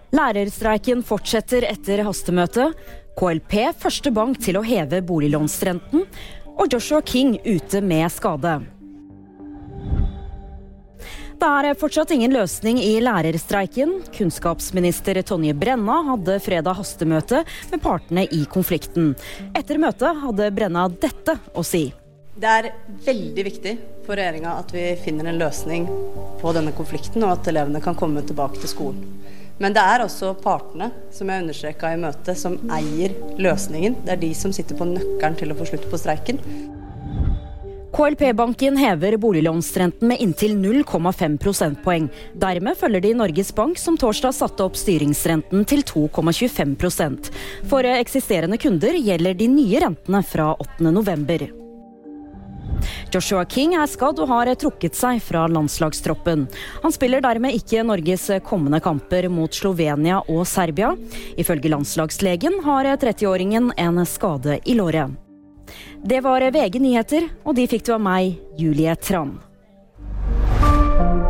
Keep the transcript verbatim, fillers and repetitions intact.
Lærerstreiken fortsetter etter hastemøtet. K L P første bank til å heve boliglånsrenten, og Joshua King ute med skade. Det er fortsatt ingen løsning i lærerstreiken. Kunnskapsminister Tonje Brenna hadde fredag hastemøte med partene i konflikten. Etter møtet hadde Brenna dette å si. Det er veldig viktig for regjeringen at vi finner en løsning på denne konflikten, og at elevene kan komme tilbake til skolen. Men det er også partene, som jeg understreket i møtet, som eier løsningen. Det er de som sitter på nøkkelen til å få slutt på streiken. K L P-banken hever boliglånsrenten med inntil null komma fem prosentpoeng. Dermed følger de Norges Bank, som torsdag satte opp styringsrenten til to komma tjuefem prosent. For eksisterende kunder gjelder de nye rentene fra åttende november. Joshua King er skadd og har trukket seg fra landslagstroppen. Han spiller dermed ikke Norges kommende kamper mot Slovenia og Serbia. Ifølge landslagslegen har trettiåringen en skade i låret. Det var V G Nyheter, og de fikk du av meg, Julie Tran.